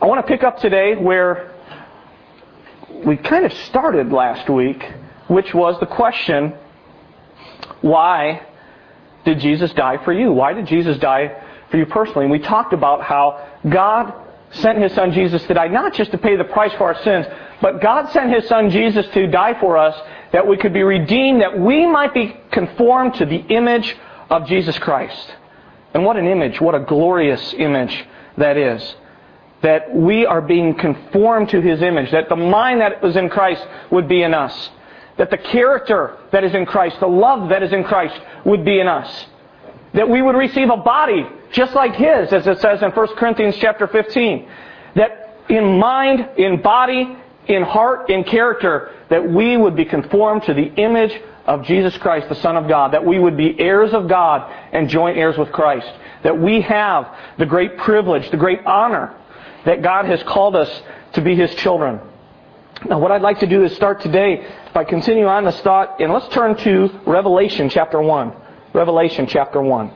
I want to pick up today where we kind of started last week, which was the question, why did Jesus die for you? Why did Jesus die for you personally? And we talked about how God sent His Son Jesus to die, not just to pay the price for our sins, but God sent His Son Jesus to die for us, that we could be redeemed, that we might be conformed to the image of Jesus Christ. And what an image, what a glorious image that is. That we are being conformed to His image, that the mind that was in Christ would be in us. That the character that is in Christ, the love that is in Christ would be in us. That we would receive a body just like His, as it says in 1 Corinthians chapter 15. That in mind, in body, in heart, in character, that we would be conformed to the image of Jesus Christ, the Son of God. That we would be heirs of God and joint heirs with Christ. That we have the great privilege, the great honor that God has called us to be His children. Now what I'd like to do is start today by continuing on this thought, and let's turn to Revelation chapter 1. Revelation chapter 1.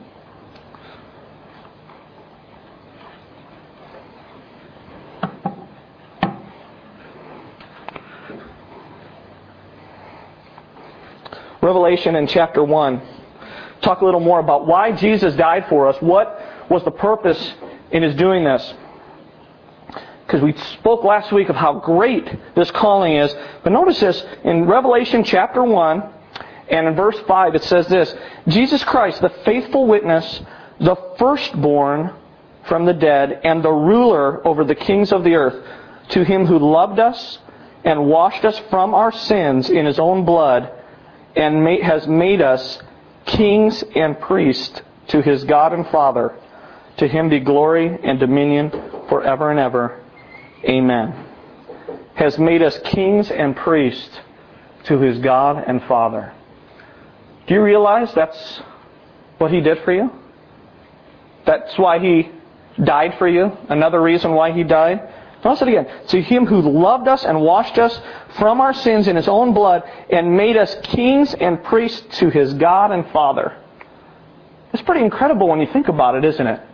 Revelation in chapter 1. Talk a little more about why Jesus died for us. What was the purpose in His doing this? Because we spoke last week of how great this calling is. But notice this, in Revelation chapter 1 and in verse 5 it says this, Jesus Christ, the faithful witness, the firstborn from the dead, and the ruler over the kings of the earth, to Him who loved us and washed us from our sins in His own blood, and has made us kings and priests to His God and Father. To Him be glory and dominion forever and ever. Amen. Has made us kings and priests to His God and Father. Do you realize that's what He did for you? That's why He died for you? Another reason why He died? Notice it again. To Him who loved us and washed us from our sins in His own blood and made us kings and priests to His God and Father. It's pretty incredible when you think about it, isn't it?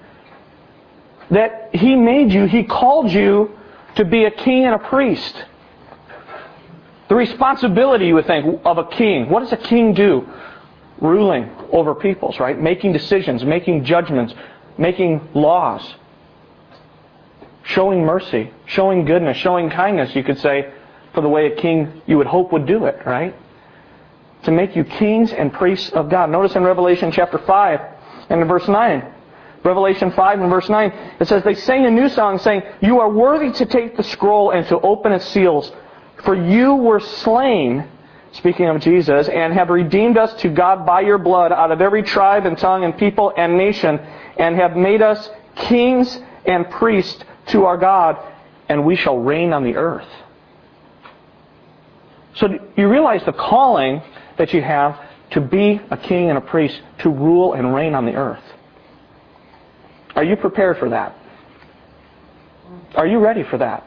That He made you, He called you to be a king and a priest. The responsibility, you would think, of a king. What does a king do? Ruling over peoples, right? Making decisions, making judgments, making laws. Showing mercy, showing goodness, showing kindness, you could say, for the way a king you would hope would do it, right? To make you kings and priests of God. Notice in Revelation chapter 5 and in verse 9. Revelation 5 and verse 9, it says, they sang a new song saying, you are worthy to take the scroll and to open its seals. For you were slain, speaking of Jesus, and have redeemed us to God by your blood out of every tribe and tongue and people and nation, and have made us kings and priests to our God, and we shall reign on the earth. So you realize the calling that you have to be a king and a priest, to rule and reign on the earth. Are you prepared for that? Are you ready for that?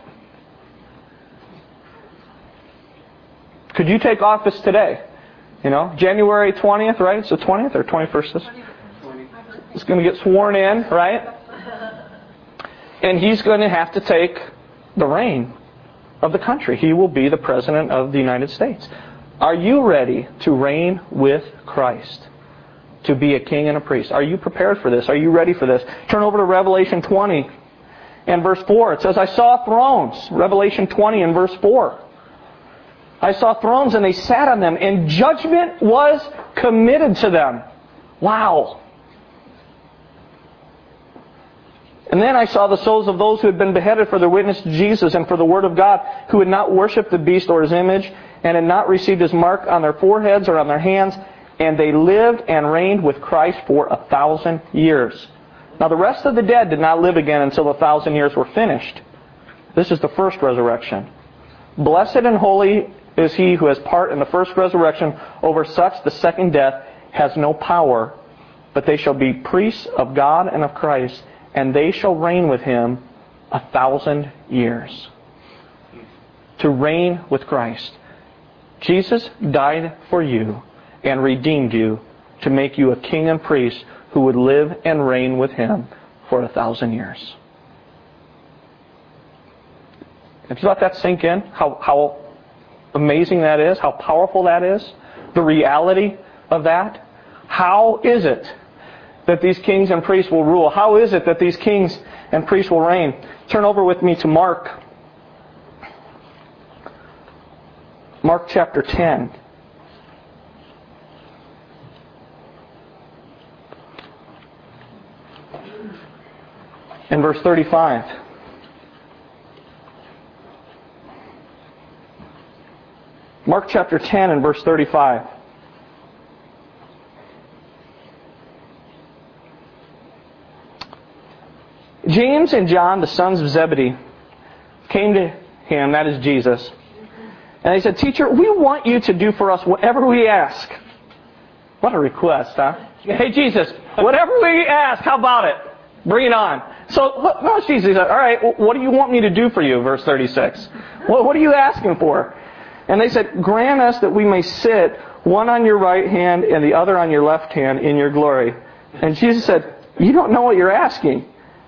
Could you take office today? You know, January 20th, right? It's the 20th or 21st? It's going to get sworn in, right? And he's going to have to take the reign of the country. He will be the President of the United States. Are you ready to reign with Christ? To be a king and a priest? Are you prepared for this? Are you ready for this? Turn over to Revelation 20 and verse 4. It says, I saw thrones. Revelation 20 and verse 4. I saw thrones and they sat on them, and judgment was committed to them. Wow. And then I saw the souls of those who had been beheaded for their witness to Jesus and for the word of God, who had not worshipped the beast or his image, and had not received his mark on their foreheads or on their hands, and they lived and reigned with Christ for 1,000 years. Now the rest of the dead did not live again until the 1,000 years were finished. This is the first resurrection. Blessed and holy is he who has part in the first resurrection. Over such the second death has no power, but they shall be priests of God and of Christ, and they shall reign with him 1,000 years. To reign with Christ. Jesus died for you and redeemed you to make you a king and priest who would live and reign with him for 1,000 years. Have you let that sink in? How amazing that is? How powerful that is? The reality of that? How is it that these kings and priests will rule? How is it that these kings and priests will reign? Turn over with me to Mark. Mark chapter 10. And verse 35. Mark chapter 10 and verse 35. James and John, the sons of Zebedee, came to him, that is Jesus, and they said, "Teacher, we want you to do for us whatever we ask." What a request, huh? Hey, Jesus, whatever we ask, how about it? Bring it on. So, what Jesus said, all right, what do you want me to do for you? Verse 36. What are you asking for? And they said, "Grant us that we may sit, one on your right hand and the other on your left hand in your glory." And Jesus said, "You don't know what you're asking.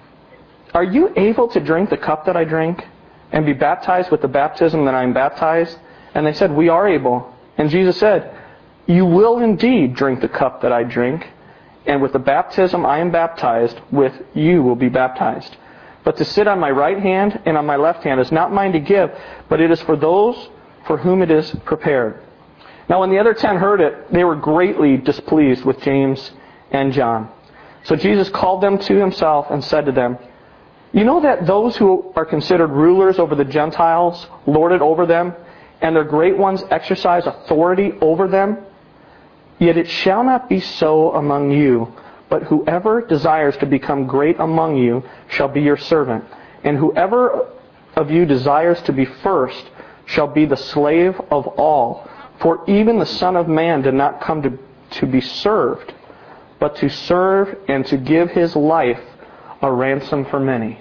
Are you able to drink the cup that I drink and be baptized with the baptism that I am baptized?" And they said, "We are able." And Jesus said, "You will indeed drink the cup that I drink, and with the baptism I am baptized with, you will be baptized. But to sit on my right hand and on my left hand is not mine to give, but it is for those for whom it is prepared." Now when the other 10 heard it, they were greatly displeased with James and John. So Jesus called them to himself and said to them, "You know that those who are considered rulers over the Gentiles lord it over them, and their great ones exercise authority over them? Yet it shall not be so among you, but whoever desires to become great among you shall be your servant, and whoever of you desires to be first shall be the slave of all. For even the Son of Man did not come to be served, but to serve and to give his life a ransom for many."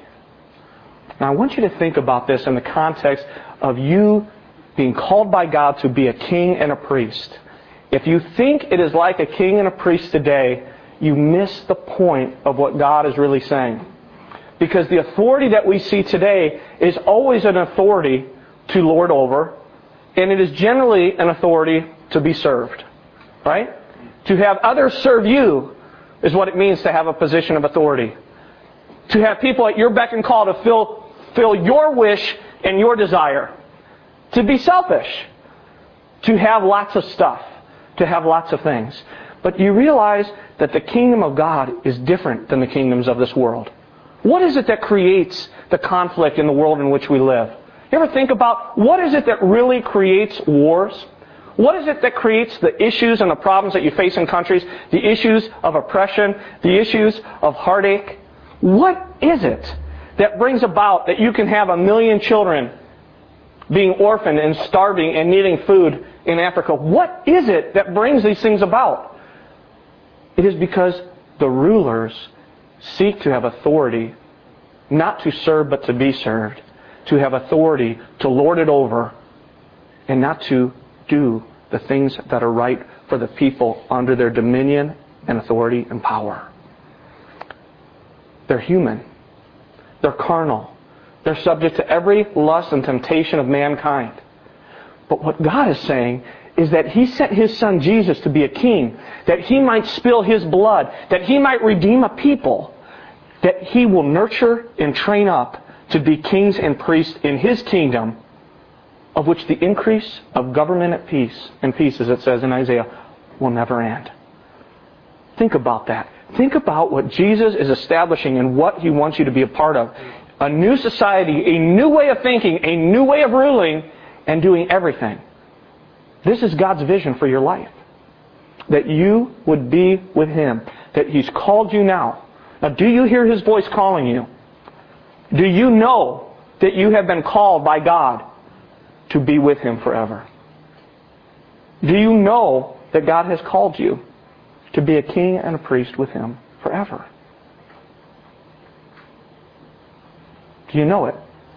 Now I want you to think about this in the context of you being called by God to be a king and a priest. If you think it is like a king and a priest today, you miss the point of what God is really saying. Because the authority that we see today is always an authority to lord over, and it is generally an authority to be served. Right? To have others serve you is what it means to have a position of authority. To have people at your beck and call to fill your wish and your desire. To be selfish. To have lots of stuff. To have lots of things. But you realize that the kingdom of God is different than the kingdoms of this world. What is it that creates the conflict in the world in which we live? You ever think about what is it that really creates wars? What is it that creates the issues and the problems that you face in countries? The issues of oppression, the issues of heartache? What is it that brings about that you can have 1 million children being orphaned and starving and needing food in Africa? What is it that brings these things about? It is because the rulers seek to have authority, not to serve but to be served, to have authority to lord it over, and not to do the things that are right for the people under their dominion and authority and power. They're human. They're carnal. They're subject to every lust and temptation of mankind. But what God is saying is that He sent His Son Jesus to be a king, that He might spill His blood, that He might redeem a people, that He will nurture and train up to be kings and priests in His kingdom, of which the increase of government and peace, as it says in Isaiah, will never end. Think about that. Think about what Jesus is establishing and what He wants you to be a part of. A new society, a new way of thinking, a new way of ruling, and doing everything. This is God's vision for your life. That you would be with Him. That He's called you now. Now, do you hear His voice calling you? Do you know that you have been called by God to be with Him forever? Do you know that God has called you to be a king and a priest with Him forever? Do you know it?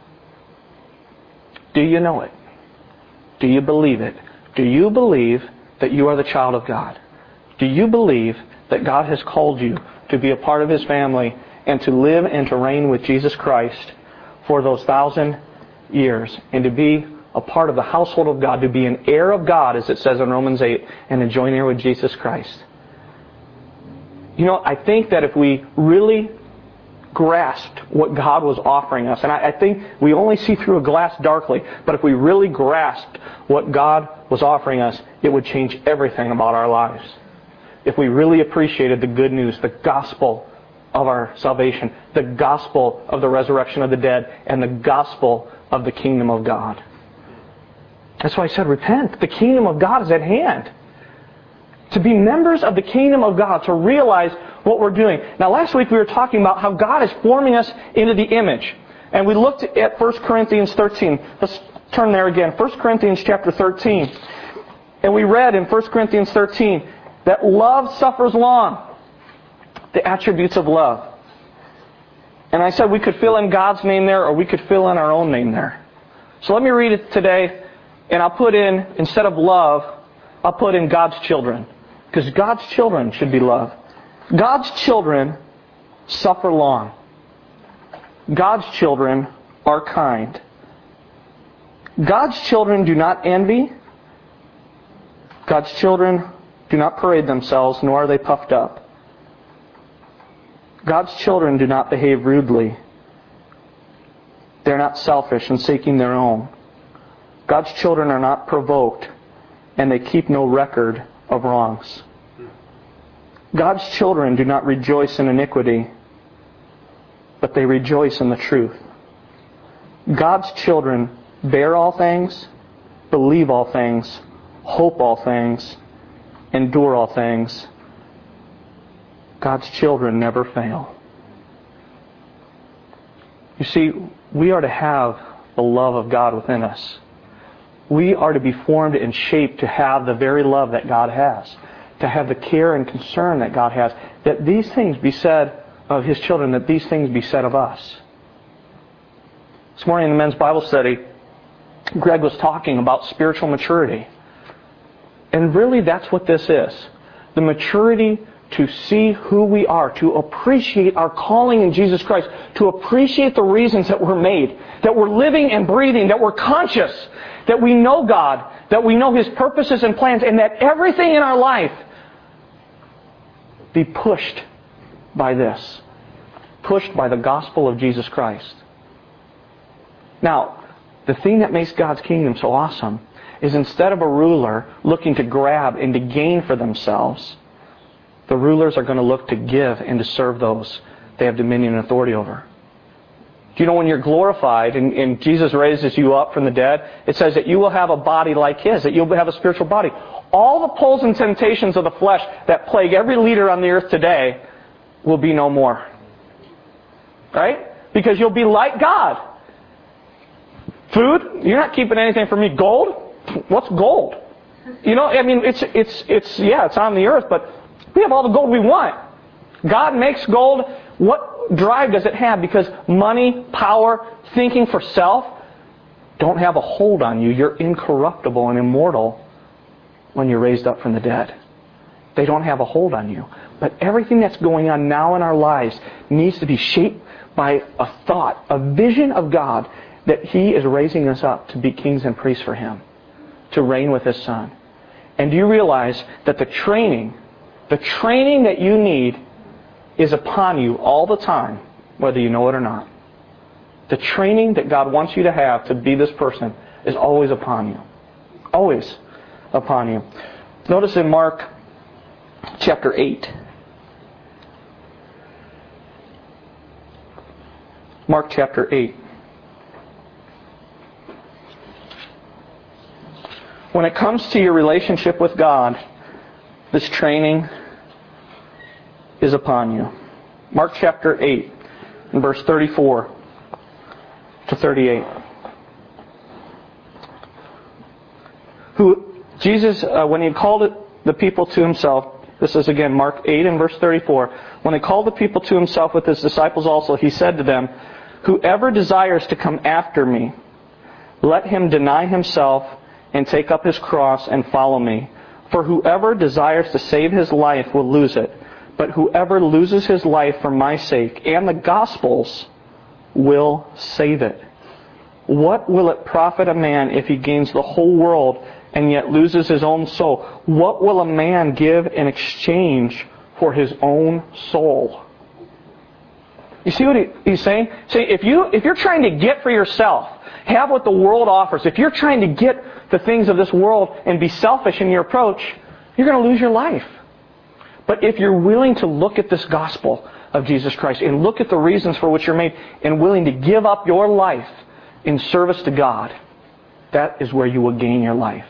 Do you know it? Do you believe it? Do you believe that you are the child of God? Do you believe that God has called you to be a part of His family and to live and to reign with Jesus Christ for those 1,000 years and to be a part of the household of God, to be an heir of God, as it says in Romans 8, and a joint heir with Jesus Christ. You know, I think that if we really grasped what God was offering us, and I think we only see through a glass darkly, but if we really grasped what God was offering us, it would change everything about our lives. If we really appreciated the good news, the gospel of our salvation, the gospel of the resurrection of the dead, and the gospel of the kingdom of God. That's why I said, repent. The kingdom of God is at hand. To be members of the kingdom of God, to realize what we're doing. Now, last week we were talking about how God is forming us into the image. And we looked at 1 Corinthians 13. Let's turn there again. 1 Corinthians chapter 13. And we read in 1 Corinthians 13 that love suffers long. The attributes of love. And I said we could fill in God's name there, or we could fill in our own name there. So let me read it today. And I'll put in, instead of love, I'll put in God's children. Because God's children should be loved. God's children suffer long. God's children are kind. God's children do not envy. God's children do not parade themselves, nor are they puffed up. God's children do not behave rudely. They're not selfish and seeking their own. God's children are not provoked, and they keep no record of wrongs. God's children do not rejoice in iniquity, but they rejoice in the truth. God's children bear all things, believe all things, hope all things, endure all things. God's children never fail. You see, we are to have the love of God within us. We are to be formed and shaped to have the very love that God has. To have the care and concern that God has. That these things be said of His children, that these things be said of us. This morning in the men's Bible study, Greg was talking about spiritual maturity. And really that's what this is. The maturity to see who we are, to appreciate our calling in Jesus Christ, to appreciate the reasons that we're made, that we're living and breathing, that we're conscious, that we know God, that we know His purposes and plans, and that everything in our life be pushed by this, pushed by the gospel of Jesus Christ. Now, the thing that makes God's kingdom so awesome is instead of a ruler looking to grab and to gain for themselves, the rulers are going to look to give and to serve those they have dominion and authority over. Do you know when you're glorified and Jesus raises you up from the dead, it says that you will have a body like His, that you'll have a spiritual body. All the pulls and temptations of the flesh that plague every leader on the earth today will be no more. Right? Because you'll be like God. Food? You're not keeping anything from me. Gold? What's gold? You know, I mean, it's on the earth, but we have all the gold we want. God makes gold. What drive does it have? Because money, power, thinking for self don't have a hold on you. You're incorruptible and immortal when you're raised up from the dead. They don't have a hold on you. But everything that's going on now in our lives needs to be shaped by a thought, a vision of God that He is raising us up to be kings and priests for Him, to reign with His Son. And do you realize that the training that you need is upon you all the time, whether you know it or not. The training that God wants you to have to be this person is always upon you. Always upon you. Notice in Mark chapter 8. Mark chapter 8. When it comes to your relationship with God, this training is upon you. Mark chapter 8, and verse 34 to 38. Jesus, when He called the people to Himself, this is again Mark 8 and verse 34, when He called the people to Himself with His disciples also, He said to them, "Whoever desires to come after me, let him deny himself and take up his cross and follow me. For whoever desires to save his life will lose it. But whoever loses his life for my sake and the gospel's will save it." What will it profit a man if he gains the whole world and yet loses his own soul? What will a man give in exchange for his own soul? You see what he's saying? See, if you're trying to get for yourself, have what the world offers, if you're trying to get the things of this world and be selfish in your approach, you're going to lose your life. But if you're willing to look at this gospel of Jesus Christ and look at the reasons for which you're made and willing to give up your life in service to God, that is where you will gain your life.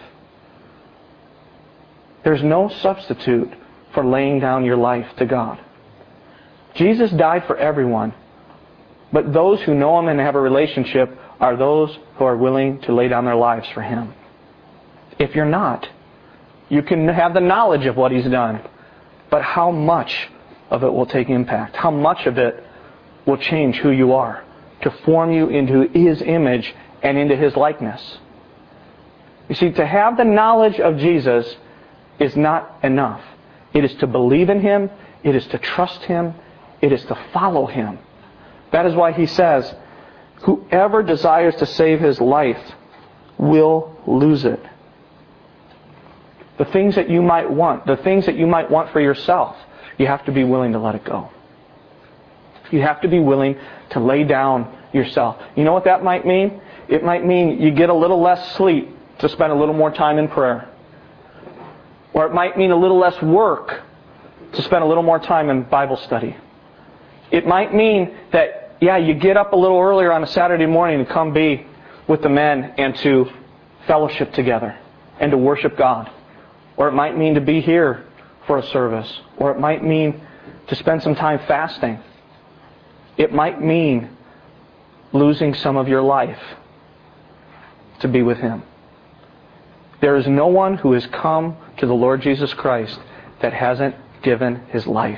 There's no substitute for laying down your life to God. Jesus died for everyone, but those who know Him and have a relationship are those who are willing to lay down their lives for Him. If you're not, you can have the knowledge of what He's done, but how much of it will take impact? How much of it will change who you are to form you into His image and into His likeness? You see, to have the knowledge of Jesus is not enough. It is to believe in Him. It is to trust Him. It is to follow Him. That is why He says, whoever desires to save his life will lose it. The things that you might want, for yourself, you have to be willing to let it go. You have to be willing to lay down yourself. You know what that might mean? It might mean you get a little less sleep to spend a little more time in prayer. Or it might mean a little less work to spend a little more time in Bible study. It might mean that, you get up a little earlier on a Saturday morning to come be with the men and to fellowship together and to worship God. Or it might mean to be here for a service. Or it might mean to spend some time fasting. It might mean losing some of your life to be with Him. There is no one who has come to the Lord Jesus Christ that hasn't given his life.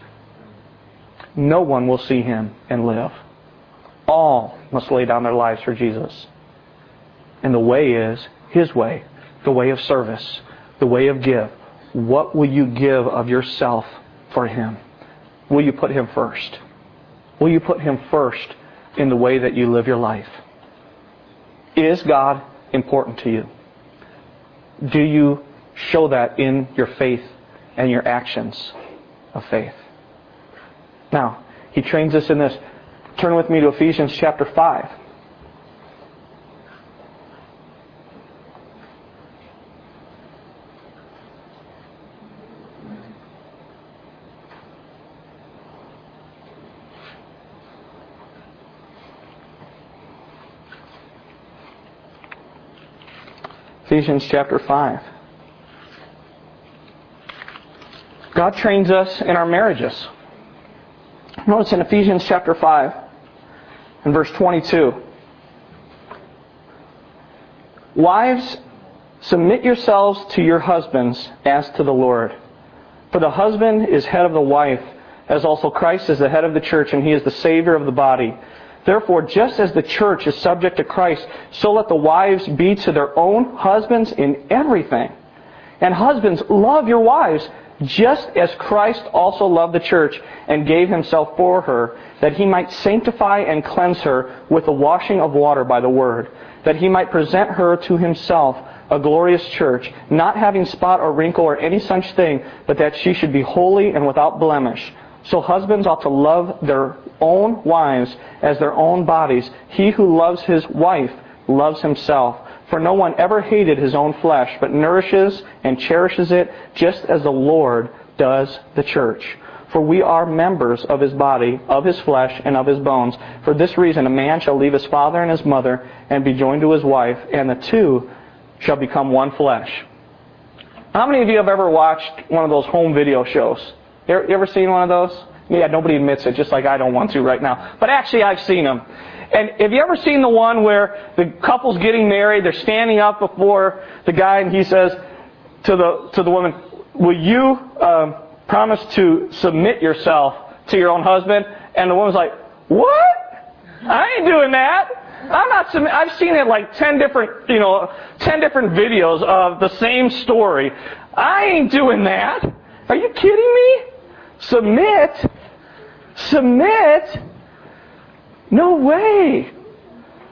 No one will see Him and live. All must lay down their lives for Jesus. And the way is His way, the way of service, the way of give. What will you give of yourself for Him? Will you put Him first? Will you put Him first in the way that you live your life? Is God important to you? Do you show that in your faith and your actions of faith? Now, He trains us in this. Turn with me to Ephesians chapter 5. Ephesians chapter 5. God trains us in our marriages. Notice in Ephesians chapter 5 and verse 22. Wives, submit yourselves to your husbands as to the Lord. For the husband is head of the wife, as also Christ is the head of the church, and He is the Savior of the body. Therefore, just as the church is subject to Christ, so let the wives be to their own husbands in everything. And husbands, love your wives, just as Christ also loved the church and gave Himself for her, that He might sanctify and cleanse her with the washing of water by the word, that He might present her to Himself a glorious church, not having spot or wrinkle or any such thing, but that she should be holy and without blemish. So husbands ought to love their own wives as their own bodies. He who loves his wife loves himself. For no one ever hated his own flesh, but nourishes and cherishes it, just as the Lord does the church. For we are members of His body, of His flesh, and of His bones. For this reason a man shall leave his father and his mother, and be joined to his wife, and the two shall become one flesh. How many of you have ever watched one of those home video shows? You ever seen one of those? Yeah, nobody admits it, just like I don't want to right now. But actually, I've seen them. And have you ever seen the one where the couple's getting married, they're standing up before the guy, and he says to the woman, will you promise to submit yourself to your own husband? And the woman's like, what? I ain't doing that. I'm not. I've seen it like 10 different videos of the same story. I ain't doing that. Are you kidding me? Submit? No way.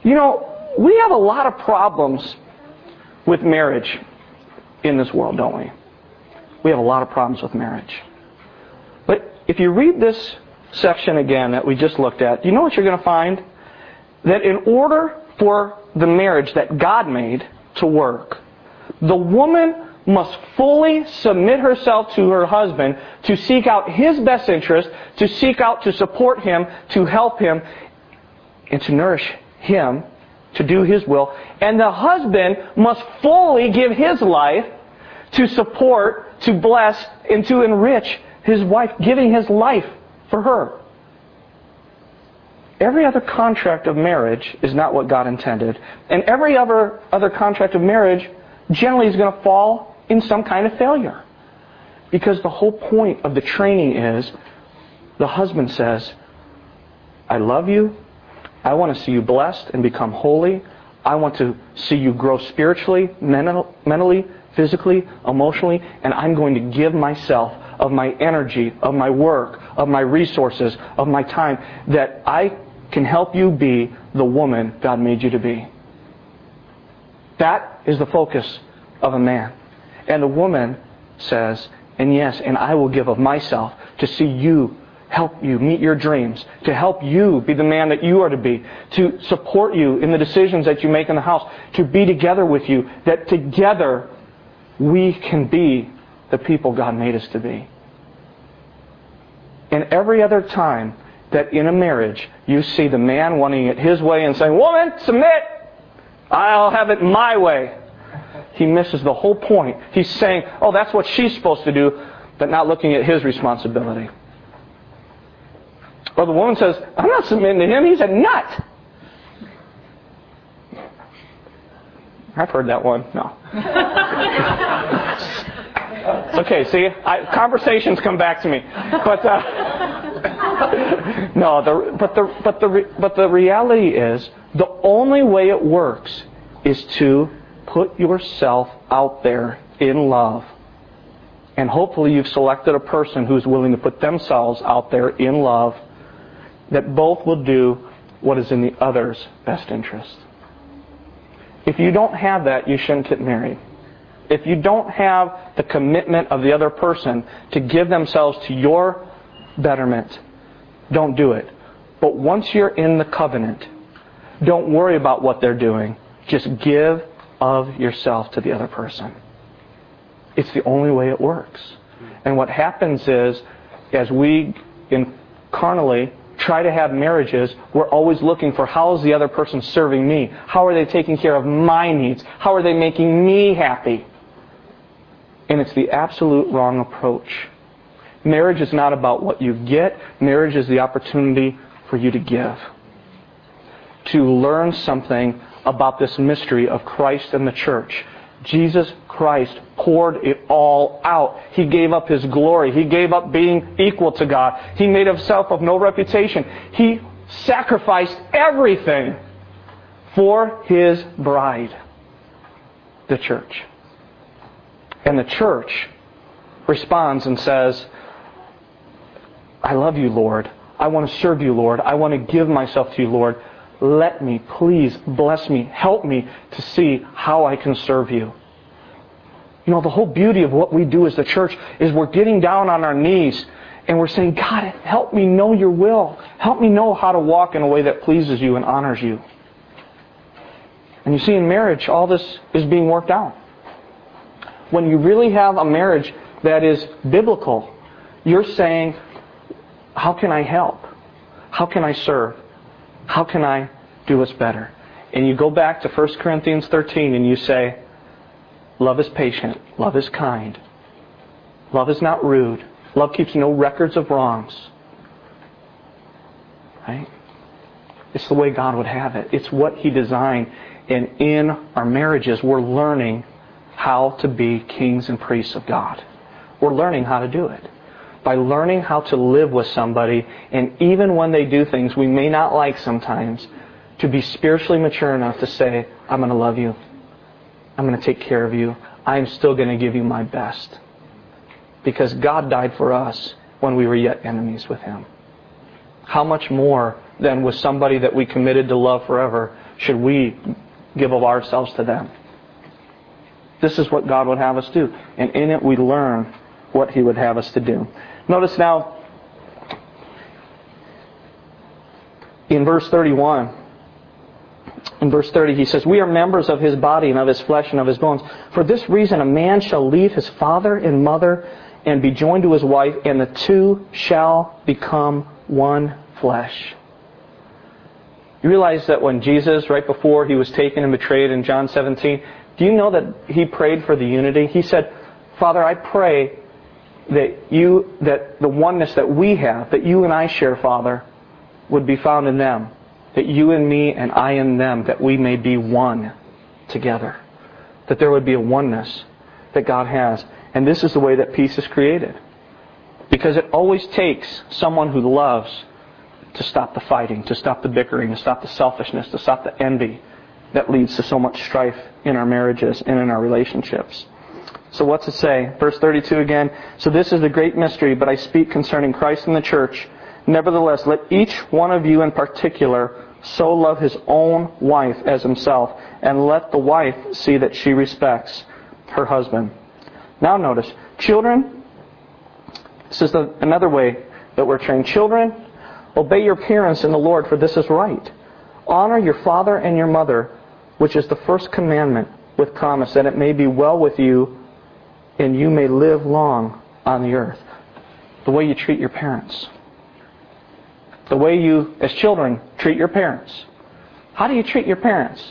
You know, we have a lot of problems with marriage in this world, don't we? We have a lot of problems with marriage. But if you read this section again that we just looked at, you know what you're going to find? That in order for the marriage that God made to work, the woman must fully submit herself to her husband to seek out his best interest, to seek out to support him, to help him, and to nourish him, to do his will. And the husband must fully give his life to support, to bless, and to enrich his wife, giving his life for her. Every other contract of marriage is not what God intended. And every other contract of marriage generally is going to fall in some kind of failure. Because the whole point of the training is the husband says, I love you. I want to see you blessed and become holy. I want to see you grow spiritually, mentally, physically, emotionally, and I'm going to give myself of my energy, of my work, of my resources, of my time, that I can help you be the woman God made you to be. That is the focus of a man. And the woman says, and yes, and I will give of myself to see you, help you meet your dreams, to help you be the man that you are to be, to support you in the decisions that you make in the house, to be together with you, that together we can be the people God made us to be. And every other time that in a marriage you see the man wanting it his way and saying, woman, submit! I'll have it my way. He misses the whole point. He's saying, oh, that's what she's supposed to do, but not looking at his responsibility. Or the woman says, I'm not submitting to him. He's a nut. I've heard that one. No. It's okay. See, conversations come back to me. But no. But the reality is, the only way it works is to put yourself out there in love. And hopefully you've selected a person who's willing to put themselves out there in love, that both will do what is in the other's best interest. If you don't have that, you shouldn't get married. If you don't have the commitment of the other person to give themselves to your betterment, don't do it. But once you're in the covenant, don't worry about what they're doing. Just give of yourself to the other person. It's the only way it works. And what happens is, as we carnally try to have marriages, we're always looking for, how is the other person serving me? How are they taking care of my needs? How are they making me happy? And it's the absolute wrong approach. Marriage is not about what you get. Marriage is the opportunity for you to give. To learn something about this mystery of Christ and the church. Jesus Christ poured it all out. He gave up His glory. He gave up being equal to God. He made Himself of no reputation. He sacrificed everything for His bride, the church. And the church responds and says, I love you, Lord. I want to serve you, Lord. I want to give myself to you, Lord. Let me, please, bless me, help me to see how I can serve you. You know, the whole beauty of what we do as the church is we're getting down on our knees and we're saying, God, help me know your will. Help me know how to walk in a way that pleases you and honors you. And you see, in marriage, all this is being worked out. When you really have a marriage that is biblical, you're saying, how can I help? How can I serve? How can I do what's better? And you go back to 1 Corinthians 13 and you say, love is patient. Love is kind. Love is not rude. Love keeps no records of wrongs. Right? It's the way God would have it. It's what He designed. And in our marriages, we're learning how to be kings and priests of God. We're learning how to do it. By learning how to live with somebody, and even when they do things we may not like sometimes, to be spiritually mature enough to say, I'm going to love you. I'm going to take care of you. I'm still going to give you my best. Because God died for us when we were yet enemies with Him. How much more then with somebody that we committed to love forever should we give of ourselves to them. This is what God would have us do. And in it we learn what He would have us to do. Notice now, in verse 31, in verse 30, he says, "We are members of His body and of His flesh and of His bones. For this reason a man shall leave his father and mother and be joined to his wife, and the two shall become one flesh." You realize that when Jesus, right before He was taken and betrayed in John 17, do you know that He prayed for the unity? He said, "Father, I pray that the oneness that we have, that you and I share, Father, would be found in them. That you and me and I in them, that we may be one together. That there would be a oneness that God has. And this is the way that peace is created. Because it always takes someone who loves to stop the fighting, to stop the bickering, to stop the selfishness, to stop the envy that leads to so much strife in our marriages and in our relationships. So what's it say? Verse 32 again. "So this is the great mystery, but I speak concerning Christ and the church. Nevertheless, let each one of you in particular so love his own wife as himself, and let the wife see that she respects her husband." Now notice, children, this is another way that we're trained. "Children, obey your parents in the Lord, for this is right. Honor your father and your mother, which is the first commandment, with promise, that it may be well with you and you may live long on the earth." The way you treat your parents. The way you, as children, treat your parents. How do you treat your parents?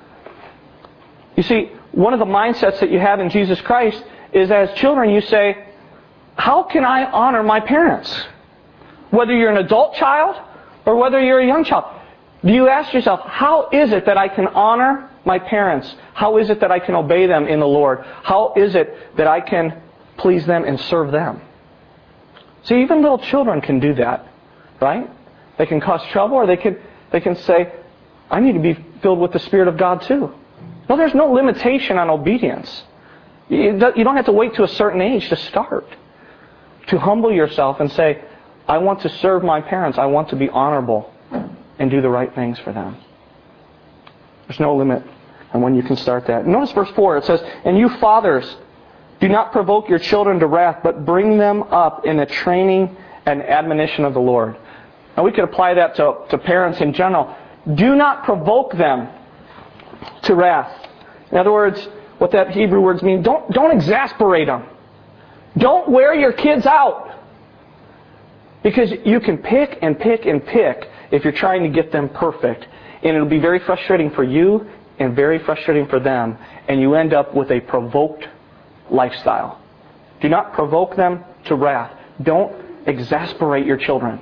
You see, one of the mindsets that you have in Jesus Christ is, as children, you say, how can I honor my parents? Whether you're an adult child or whether you're a young child. Do you ask yourself, how is it that I can honor my parents? How is it that I can obey them in the Lord? How is it that I can please them and serve them? See, even little children can do that, right? They can cause trouble, or they can say, I need to be filled with the Spirit of God too. No, there's no limitation on obedience. You don't have to wait to a certain age to start. To humble yourself and say, I want to serve my parents. I want to be honorable and do the right things for them. There's no limit on when you can start that. Notice verse 4. It says, "And you fathers, do not provoke your children to wrath, but bring them up in the training and admonition of the Lord." Now we could apply that to parents in general. Do not provoke them to wrath. In other words, what that Hebrew words mean, don't exasperate them. Don't wear your kids out. Because you can pick and pick and pick if you're trying to get them perfect. And it'll be very frustrating for you and very frustrating for them. And you end up with a provoked lifestyle. Do not provoke them to wrath. Don't exasperate your children.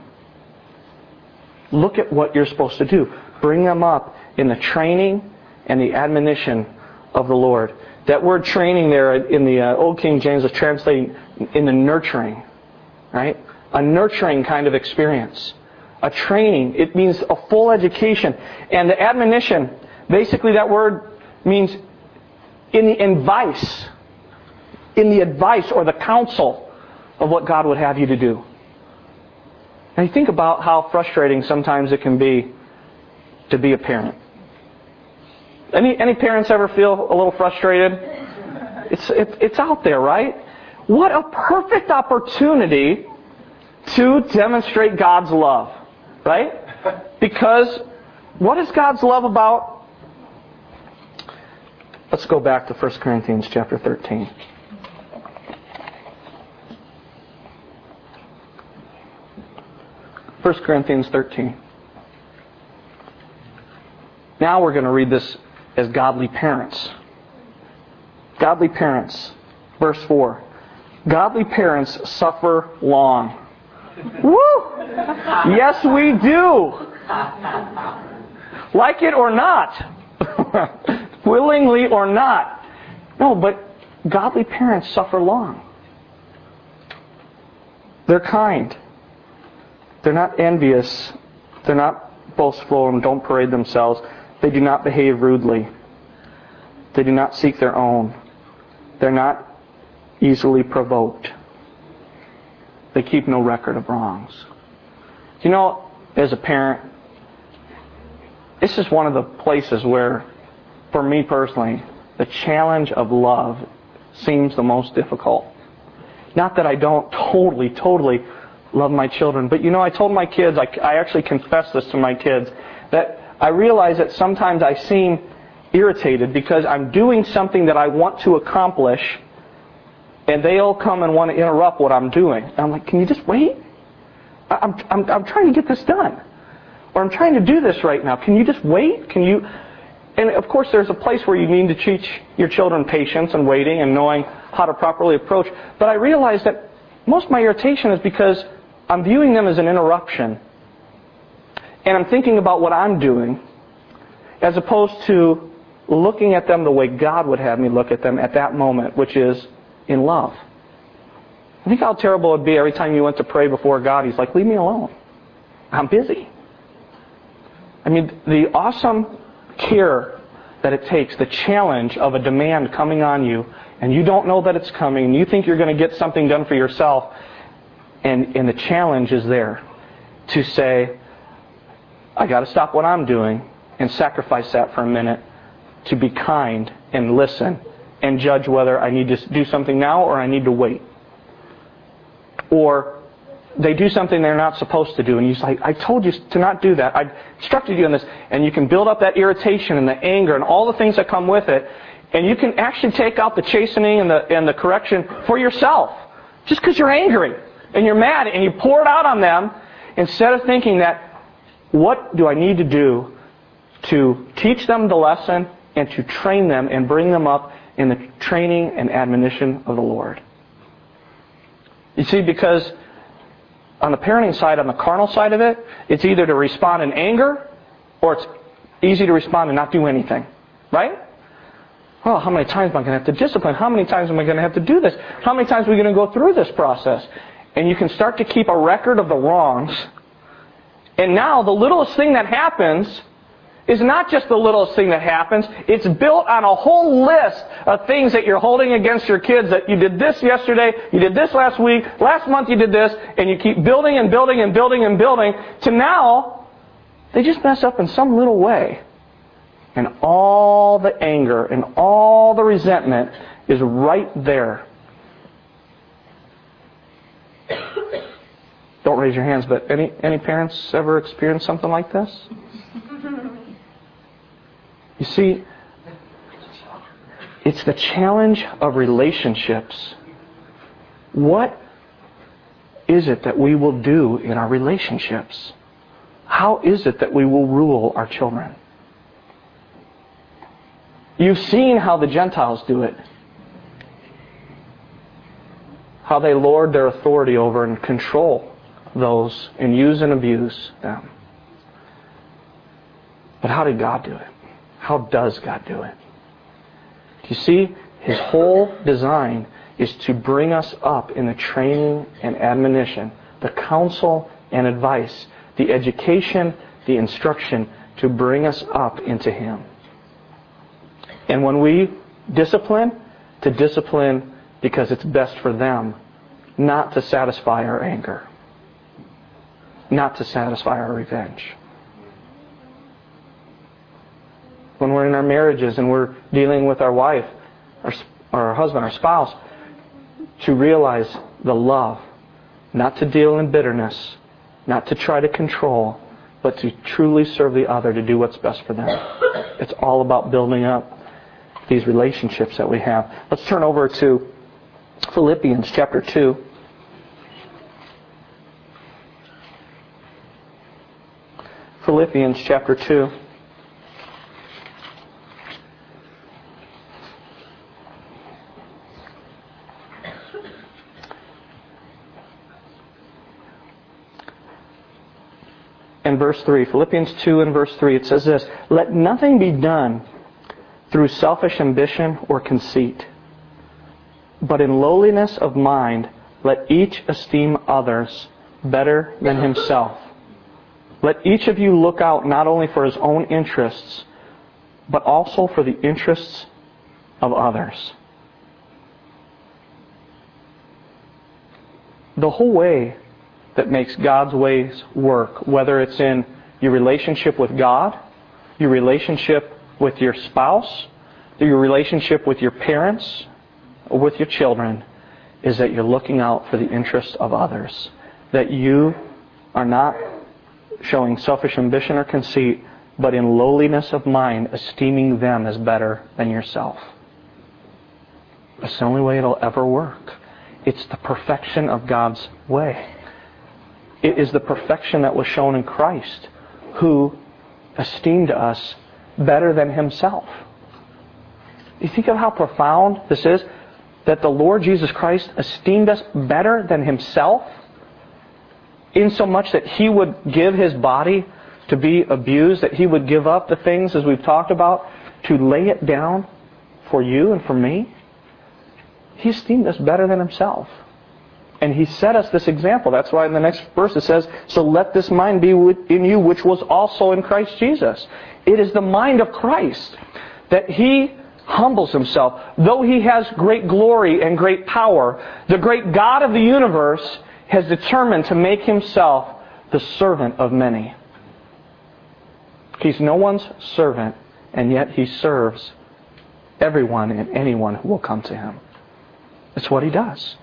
Look at what you're supposed to do. Bring them up in the training and the admonition of the Lord. That word training there in the Old King James is translating in the nurturing. Right? A nurturing kind of experience. A training. It means a full education. And the admonition, basically that word means in the advice. In the advice or the counsel of what God would have you to do. Now you think about how frustrating sometimes it can be to be a parent. Any parents ever feel a little frustrated? It's out there, right? What a perfect opportunity to demonstrate God's love, right? Because what is God's love about? Let's go back to 1 Corinthians chapter 13. First Corinthians 13. Now we're going to read this as godly parents. Godly parents. Verse 4. Godly parents suffer long. Woo! Yes, we do. Like it or not. Willingly or not. No, but godly parents suffer long. They're kind. They're not envious. They're not boastful and don't parade themselves. They do not behave rudely. They do not seek their own. They're not easily provoked. They keep no record of wrongs. You know, as a parent, this is one of the places where, for me personally, the challenge of love seems the most difficult. Not that I don't totally love my children, but I told my kids, I actually confessed this to my kids, that I realize that sometimes I seem irritated because I'm doing something that I want to accomplish, and they'll come and want to interrupt what I'm doing. And I'm like, can you just wait? I'm trying to get this done. Or I'm trying to do this right now. Can you just wait? Can you... And of course there's a place where you need to teach your children patience and waiting and knowing how to properly approach. But I realize that most of my irritation is because I'm viewing them as an interruption. And I'm thinking about what I'm doing as opposed to looking at them the way God would have me look at them at that moment, which is in love. I think how terrible it would be every time you went to pray before God, He's like, leave me alone. I'm busy. I mean, the awesome care that it takes, the challenge of a demand coming on you, and you don't know that it's coming, and you think you're going to get something done for yourself, and the challenge is there to say, I got to stop what I'm doing and sacrifice that for a minute to be kind and listen and judge whether I need to do something now or I need to wait. Or they do something they're not supposed to do, and you say, I told you to not do that. I instructed you in this. And you can build up that irritation and the anger and all the things that come with it, and you can actually take out the chastening and the correction for yourself. Just because you're angry and you're mad and you pour it out on them, instead of thinking that, what do I need to do to teach them the lesson and to train them and bring them up in the training and admonition of the Lord? You see, because on the parenting side, on the carnal side of it, it's either to respond in anger or it's easy to respond and not do anything. Right? Well, how many times am I going to have to discipline? How many times am I going to have to do this? How many times are we going to go through this process? And you can start to keep a record of the wrongs. And now the littlest thing that happens is not just the littlest thing that happens. It's built on a whole list of things that you're holding against your kids, that you did this yesterday, you did this last week, last month you did this, and you keep building and building and building and building to now they just mess up in some little way. And all the anger and all the resentment is right there. Don't raise your hands, but any parents ever experienced something like this? You see, it's the challenge of relationships. What is it that we will do in our relationships? How is it that we will rule our children? You've seen how the Gentiles do it. How they lord their authority over and control those and use and abuse them. But how did God do it? How does God do it? You see, His whole design is to bring us up in the training and admonition, the counsel and advice, the education, the instruction, to bring us up into Him. And when we discipline, to discipline because it's best for them, not to satisfy our anger, not to satisfy our revenge. When we're in our marriages and we're dealing with our wife, our husband, our spouse, to realize the love, not to deal in bitterness, not to try to control, but to truly serve the other, to do what's best for them. It's all about building up these relationships that we have. Let's turn over to Philippians chapter 2. Philippians chapter 2. In verse 3, Philippians 2 and verse 3, it says this, "Let nothing be done through selfish ambition or conceit, but in lowliness of mind, let each esteem others better than himself. Let each of you look out not only for his own interests, but also for the interests of others." The whole way that makes God's ways work, whether it's in your relationship with God, your relationship with your spouse, your relationship with your parents, or with your children, is that you're looking out for the interests of others. That you are not showing selfish ambition or conceit, but in lowliness of mind, esteeming them as better than yourself. That's the only way it'll ever work. It's the perfection of God's way. It is the perfection that was shown in Christ, who esteemed us better than Himself. You think of how profound this is? That the Lord Jesus Christ esteemed us better than Himself, insomuch that He would give His body to be abused, that He would give up the things, as we've talked about, to lay it down for you and for me. He esteemed us better than Himself. And He set us this example. That's why in the next verse it says, "So let this mind be in you, which was also in Christ Jesus." It is the mind of Christ that He humbles Himself. Though He has great glory and great power, the great God of the universe has determined to make Himself the servant of many. He's no one's servant, and yet He serves everyone and anyone who will come to Him. That's what He does.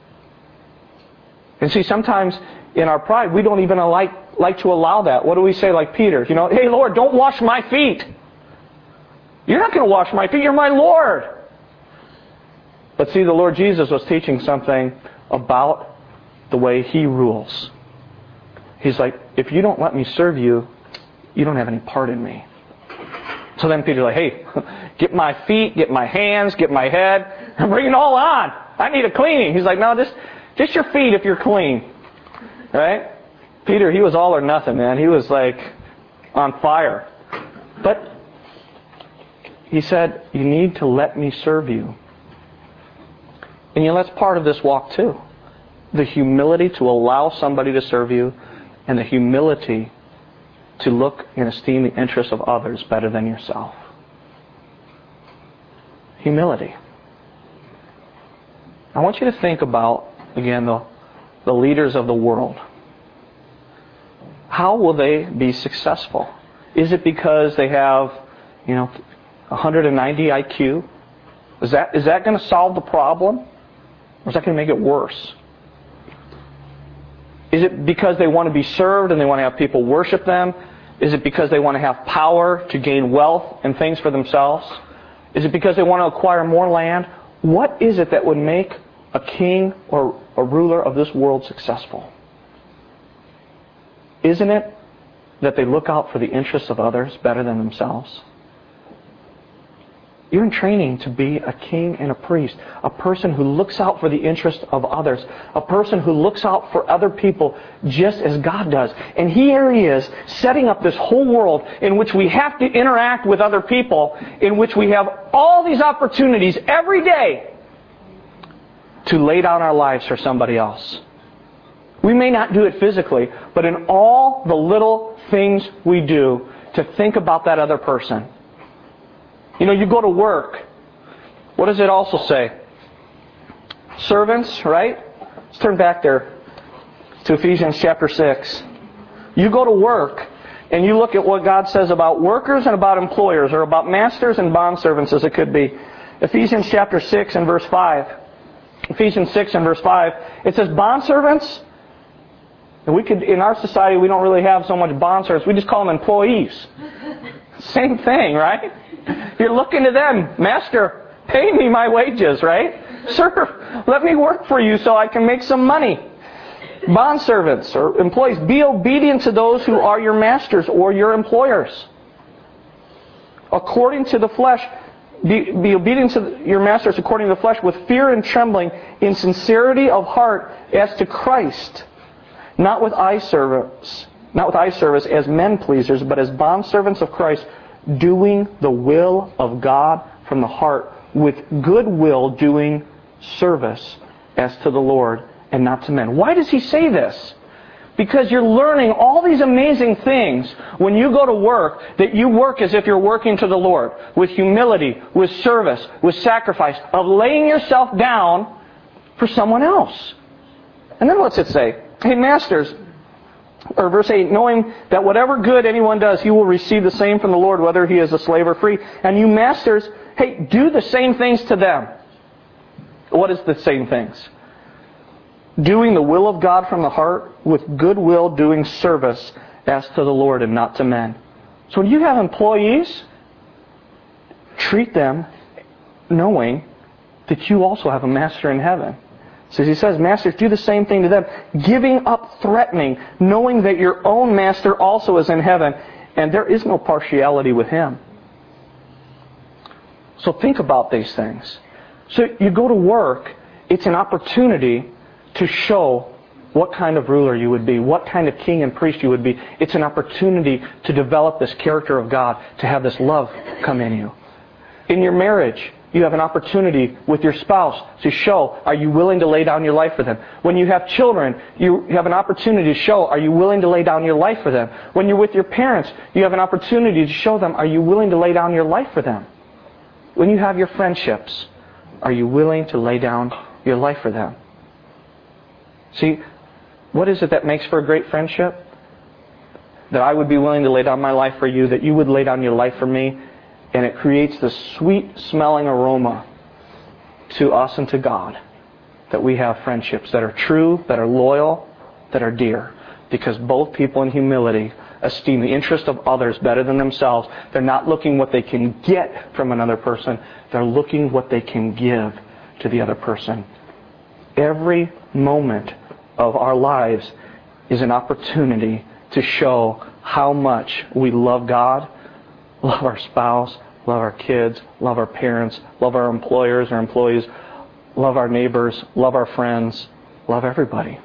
And see, sometimes in our pride, we don't even like to allow that. What do we say like Peter? "Hey Lord, don't wash my feet. You're not going to wash my feet. You're my Lord." But see, the Lord Jesus was teaching something about the way He rules. He's like, if you don't let me serve you, you don't have any part in me. So then Peter's like, "Hey, get my feet, get my hands, get my head, and bring it all on. I need a cleaning." He's like, "No, just your feet if you're clean." Right? Peter, he was all or nothing, man. He was like on fire. But He said, "You need to let me serve you." And that's part of this walk too. The humility to allow somebody to serve you, and the humility to look and esteem the interests of others better than yourself. Humility. I want you to think about, again, the leaders of the world. How will they be successful? Is it because they have, 190 IQ? Is that going to solve the problem? Or is that going to make it worse? Is it because they want to be served and they want to have people worship them? Is it because they want to have power to gain wealth and things for themselves? Is it because they want to acquire more land? What is it that would make a king or a ruler of this world successful? Isn't it that they look out for the interests of others better than themselves? You're in training to be a king and a priest, a person who looks out for the interest of others, a person who looks out for other people just as God does. And here He is setting up this whole world in which we have to interact with other people, in which we have all these opportunities every day to lay down our lives for somebody else. We may not do it physically, but in all the little things we do, to think about that other person. You go to work. What does it also say? Servants, right? Let's turn back there to Ephesians chapter 6. You go to work and you look at what God says about workers and about employers, or about masters and bondservants as it could be. Ephesians chapter 6 and verse 5. Ephesians 6 and verse 5. It says bondservants. And in our society, we don't really have so much bondservants. We just call them employees. Same thing, right? You're looking to them. Master, pay me my wages, right? Sir, let me work for you so I can make some money. Bondservants or employees, be obedient to those who are your masters or your employers. According to the flesh, be obedient to your masters according to the flesh, with fear and trembling, in sincerity of heart as to Christ, not with eye service as men pleasers, but as bondservants of Christ, doing the will of God from the heart, with good will doing service as to the Lord and not to men. Why does he say this? Because you're learning all these amazing things when you go to work, that you work as if you're working to the Lord, with humility, with service, with sacrifice, of laying yourself down for someone else. And then what's it say? Hey, masters, Or verse 8, knowing that whatever good anyone does, he will receive the same from the Lord, whether he is a slave or free. And you masters, hey, do the same things to them. What is the same things? Doing the will of God from the heart, with goodwill doing service as to the Lord and not to men. So when you have employees, treat them knowing that you also have a master in heaven. So he says, masters, do the same thing to them, giving up threatening, knowing that your own master also is in heaven, and there is no partiality with him. So think about these things. So you go to work, it's an opportunity to show what kind of ruler you would be, what kind of king and priest you would be. It's an opportunity to develop this character of God, to have this love come in you. In your marriage, you have an opportunity with your spouse to show, are you willing to lay down your life for them? When you have children, you have an opportunity to show, are you willing to lay down your life for them? When you're with your parents, you have an opportunity to show them, are you willing to lay down your life for them? When you have your friendships, are you willing to lay down your life for them? See, what is it that makes for a great friendship? That I would be willing to lay down my life for you, that you would lay down your life for me, and it creates this sweet-smelling aroma to us and to God, that we have friendships that are true, that are loyal, that are dear. Because both people in humility esteem the interest of others better than themselves. They're not looking what they can get from another person. They're looking what they can give to the other person. Every moment of our lives is an opportunity to show how much we love God, love our spouse, love our kids, love our parents, love our employers, our employees, love our neighbors, love our friends, love everybody.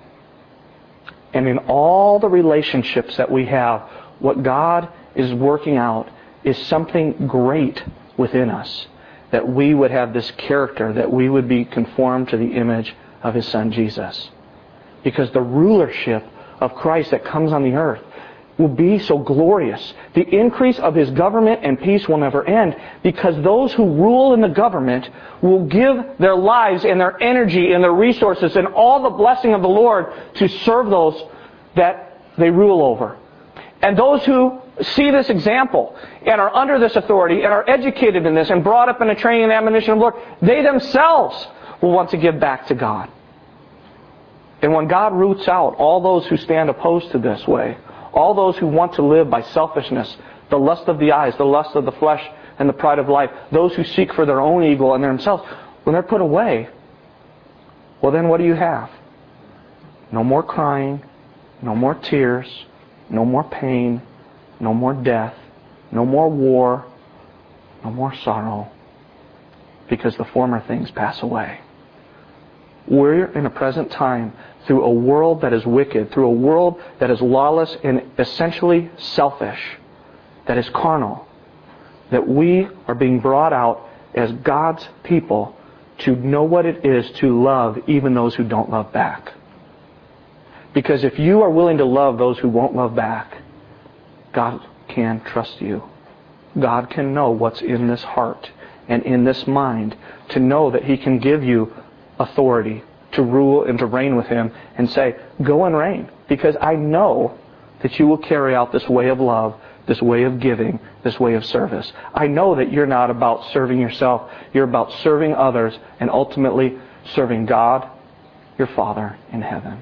And in all the relationships that we have, what God is working out is something great within us. That we would have this character, that we would be conformed to the image of His Son Jesus. Because the rulership of Christ that comes on the earth will be so glorious. The increase of His government and peace will never end, because those who rule in the government will give their lives and their energy and their resources and all the blessing of the Lord to serve those that they rule over. And those who see this example and are under this authority and are educated in this and brought up in the training and admonition of the Lord, they themselves will want to give back to God. And when God roots out all those who stand opposed to this way, all those who want to live by selfishness, the lust of the eyes, the lust of the flesh, and the pride of life, those who seek for their own ego and themselves, when they're put away, well then what do you have? No more crying, no more tears, no more pain, no more death, no more war, no more sorrow, because the former things pass away. We're in a present time through a world that is wicked, through a world that is lawless and essentially selfish, that is carnal, that we are being brought out as God's people to know what it is to love even those who don't love back. Because if you are willing to love those who won't love back, God can trust you. God can know what's in this heart and in this mind, to know that He can give you authority to rule and to reign with Him, and say, go and reign, because I know that you will carry out this way of love, this way of giving, this way of service. I know that you're not about serving yourself, you're about serving others, and ultimately serving God, your Father in heaven.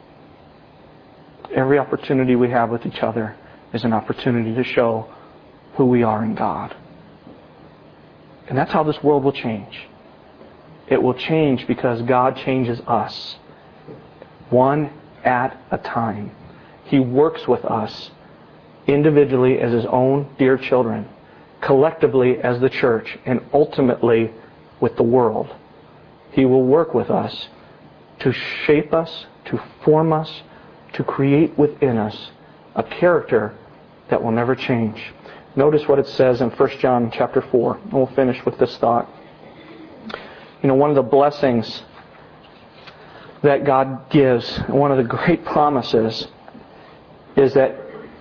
Every opportunity we have with each other is an opportunity to show who we are in God. And that's how this world will change. It will change because God changes us, one at a time. He works with us individually as His own dear children, collectively as the church, and ultimately with the world. He will work with us to shape us, to form us, to create within us a character that will never change. Notice what it says in 1 John chapter 4. And we'll finish with this thought. You know, one of the blessings that God gives, one of the great promises, is that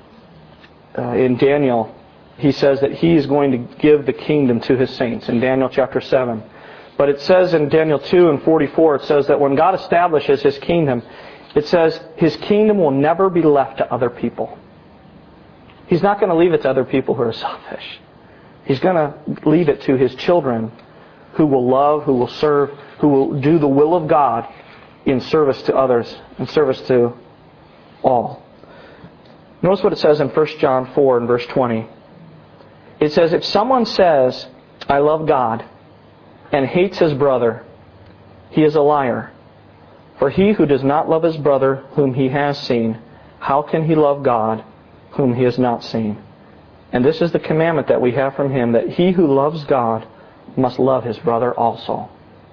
in Daniel, He says that He is going to give the kingdom to His saints, in Daniel chapter 7. But it says in Daniel 2 and 44, it says that when God establishes His kingdom, It says His kingdom will never be left to other people. He's not going to leave it to other people who are selfish. He's going to leave it to His children who will love, who will serve, who will do the will of God in service to others, in service to all. Notice what it says in 1 John 4 and verse 20. It says, if someone says, I love God, and hates his brother, he is a liar. For he who does not love his brother whom he has seen, how can he love God whom he has not seen? And this is the commandment that we have from Him, that he who loves God must love his brother also.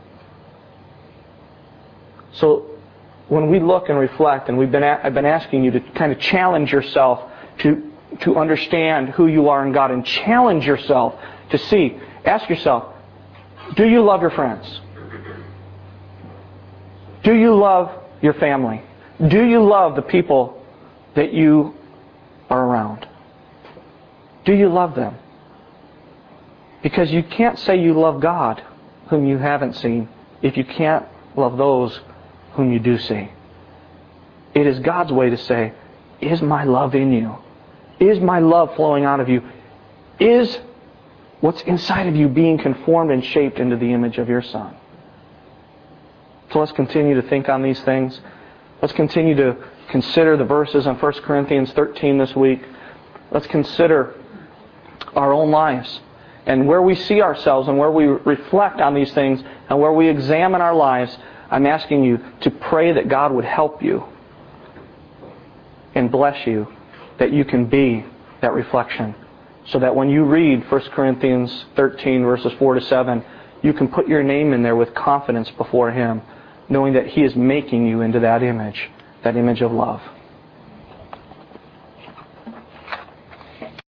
So when we look and reflect, and I've been asking you to kind of challenge yourself to understand who you are in God, and challenge yourself to see, ask yourself, do you love your friends? Do you love your family? Do you love the people that you are around? Do you love them? Because you can't say you love God whom you haven't seen if you can't love those whom you do see. It is God's way to say, is my love in you? Is my love flowing out of you? Is what's inside of you being conformed and shaped into the image of your Son? So let's continue to think on these things. Let's continue to consider the verses in 1 Corinthians 13 this week. Let's consider our own lives and where we see ourselves and where we reflect on these things and where we examine our lives. I'm asking you to pray that God would help you and bless you, that you can be that reflection, so that when you read 1 Corinthians 13 verses 4 to 7, you can put your name in there with confidence before Him, knowing that He is making you into that image of love.